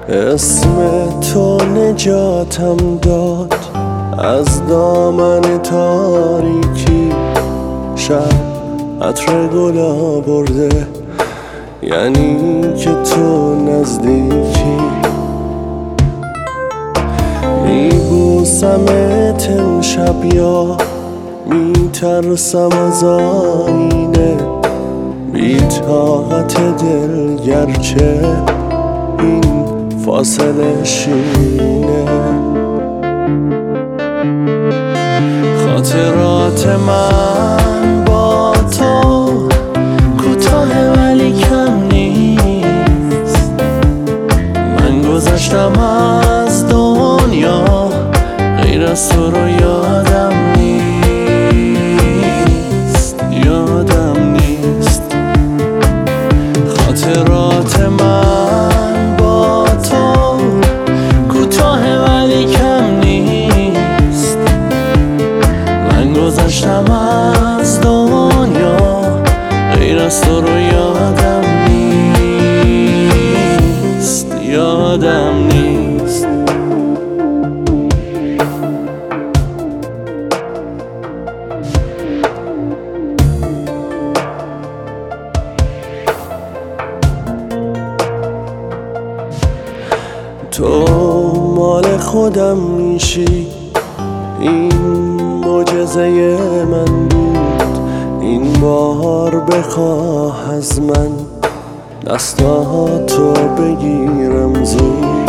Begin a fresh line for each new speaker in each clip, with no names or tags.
اسم تو نجاتم داد از دامن تاریکی. شب عطر گل آورده یعنی که تو نزدیکی. میبوسمت امشب یا میترسم از آینه. بی طاقت دل گرچه این فاصله شینه. خاطرات من با تو کوتاه ولی کم نیست. من گذشتم از دنیا غیر از تو رو یادم نیست. خاطرات من با تو کوتاه ولی کم نیست. من گذشتم از دنیا غیر از تو رو یادم نیست. تو مال خودم میشی، این معجزه من بود. این بار بخواه از من دستاتو بگیرم زود.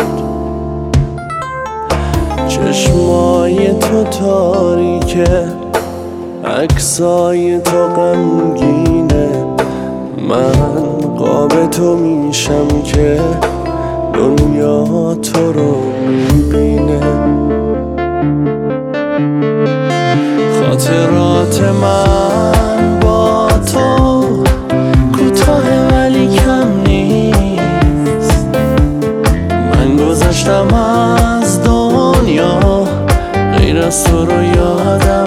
چشمای تو تاریکه، عکسای تو غمگینه. من قاب تو میشم که دنیا تو رو میبینه. خاطرات من با تو کوتاه ولی کم نیست. من گذشتم از دنیا غیر از تو رو یادم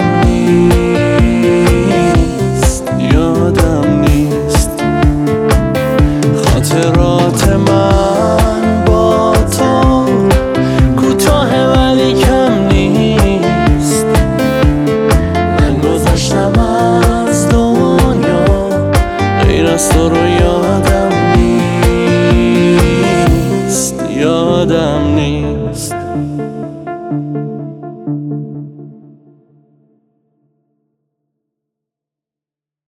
نیست. خاطرات من با تو کوتاه ولی کم نیست. من گذشتم از دنیا غیر از تو رو یادم نیست.